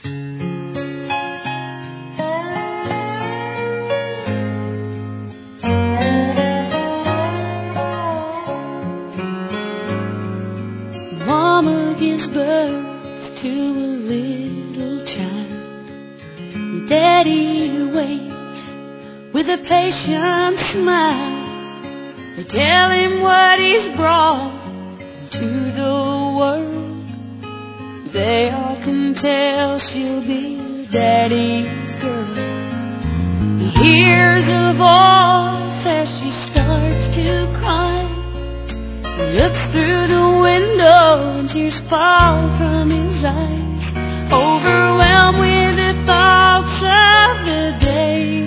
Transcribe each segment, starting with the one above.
Mama gives birth to a little child. Daddy waits with a patient smile. They tell him what he's brought to the world. They all can tell she'll be Daddy's girl. He hears a voice as she starts to cry. He looks through the window and tears fall from his eyes, overwhelmed with the thoughts of the day.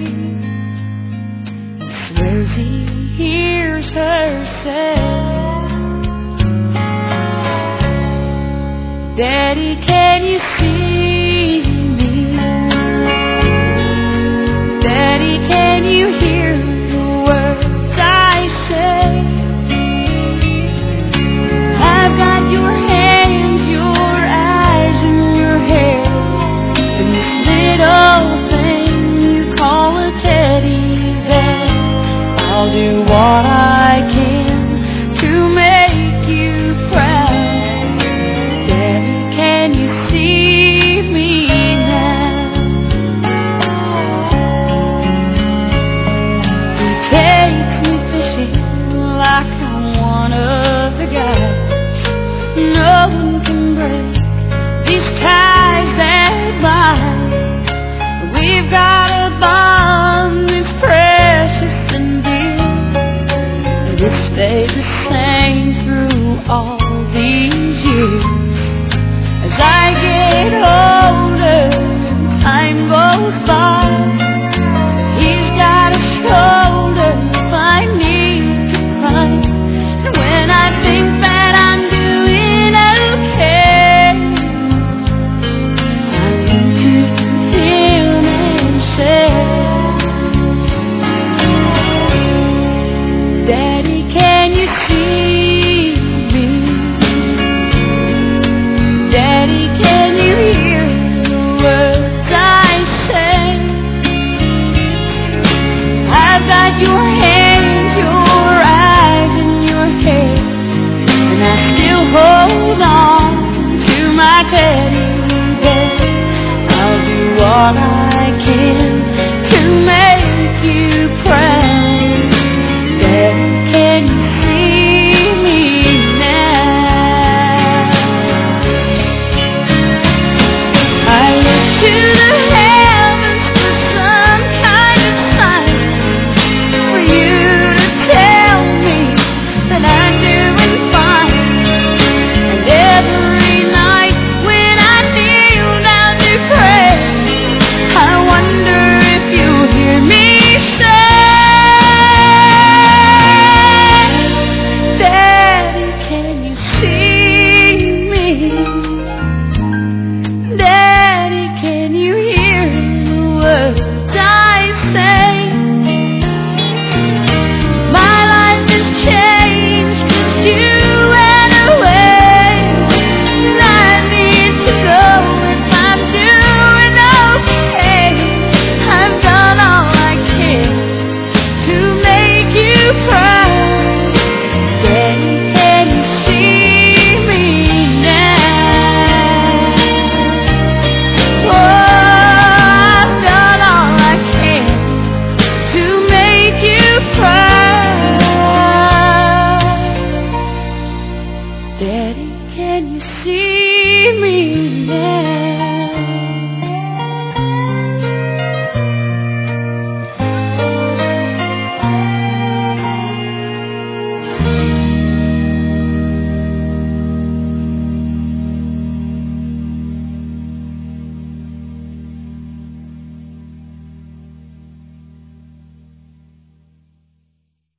He swears he hears her say, Daddy, can you